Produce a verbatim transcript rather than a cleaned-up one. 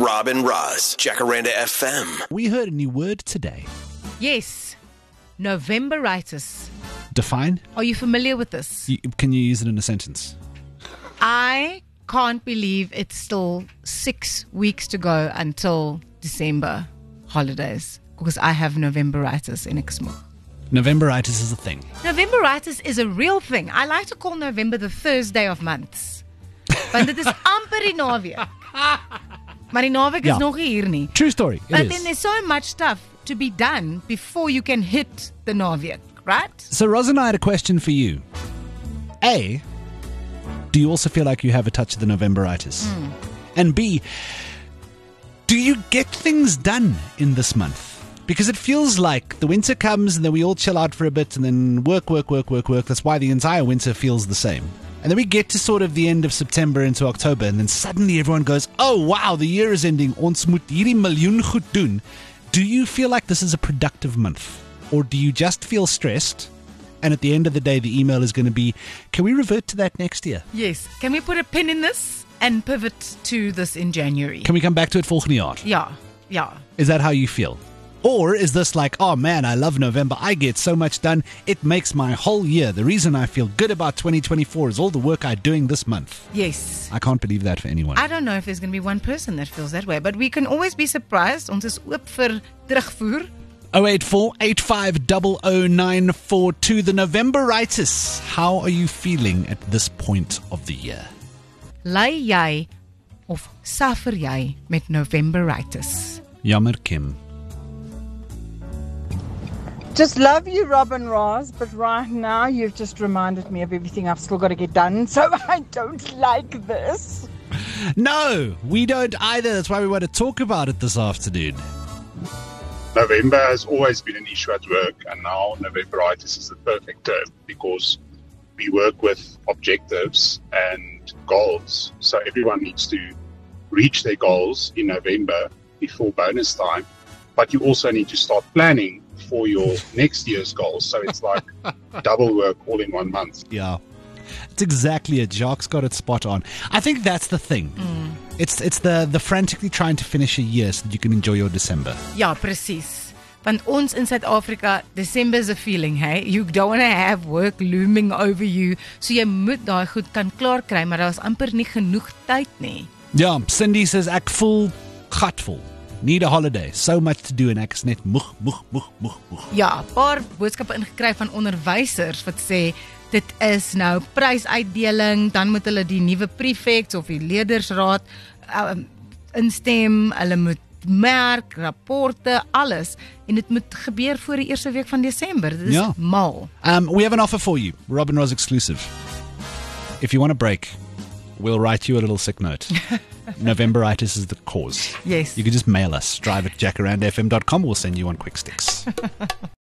Rob and Roz, Jacaranda F M. We heard a new word today. Yes, Novemberitis. Define? Are you familiar with this? You, can you use it in a sentence? I can't believe it's still six weeks to go until December holidays because I have Novemberitis in Exmoor. Novemberitis is a thing. Novemberitis is a real thing. I like to call November the Thursday of months. Want dit is amper die naweek. Maar die naweek Ja. is nog nie hier nie. True story. It But is. then there's so much stuff to be done before you can hit the naweek, right? So, Roz and I had a question for you. A, do you also feel like you have a touch of the Novemberitis? Mm. And B, do you get things done in this month? Because it feels like the winter comes and then we all chill out for a bit and then work, work, work, work, work. That's why the entire winter feels the same. And then we get to sort of the end of September into October and then suddenly everyone goes, oh wow, the year is ending. Ons moet hierdie miljoen goed doen. Do you feel like this is a productive month? Or do you just feel stressed? And at the end of the day, the email is going to be, can we revert to that next year? Yes. Can we put a pin in this and pivot to this in January? Can we come back to it volgende jaar? Ja, ja. Is that how you feel? Or is this like, oh man, I love November. I get so much done. It makes my whole year. The reason I feel good about twenty twenty-four is all the work I'm doing this month. Yes. I can't believe that for anyone. I don't know if there's going to be one person that feels that way, but we can always be surprised. Ons is oop vir terugvoer. oh eight four, eight five zero zero nine four two. The Novemberitis. How are you feeling at this point of the year? Ly jy of suffer jy met Novemberitis? Jammer, Kim. Just love you, Robin Roz, but right now you've just reminded me of everything I've still got to get done, so I don't like this. No, we don't either. That's why we want to talk about it this afternoon. November has always been an issue at work, and now Novemberitis is the perfect term because we work with objectives and goals. So everyone needs to reach their goals in November before bonus time, but you also need to start planning for your next year's goals. So it's like double work all in one month. Yeah. It's exactly it. Jacques got it spot on. I think that's the thing. Mm. It's it's the, the frantically trying to finish a year so that you can enjoy your December. Ja, presies. Want ons in Suid-Afrika, December is a feeling, hey? You don't want to have work looming over you. So jy moet daai goed kan klaar kry, maar daar is amper nie genoeg tyd nie. Ja, Cindy says ek voel gatvol. Need a holiday. So much to do en ek is net moeg, moeg, moeg, moeg, moeg. Ja, 'n paar boodskappe ingekry van onderwysers wat sê dit is nou prysuitdeling, dan moet hulle die nuwe prefects of die leerdersraad uh, instem, hulle moet merk, rapporte, alles en dit moet gebeur voor die eerste week van Desember. Dit is Ja. mal. Um, we have an offer for you. Robin Ross exclusive. If you want a break, we'll write you a little sick note. Novemberitis is the cause. Yes. You can just mail us. Drive at jacaranda f m dot com. We'll send you on quick sticks.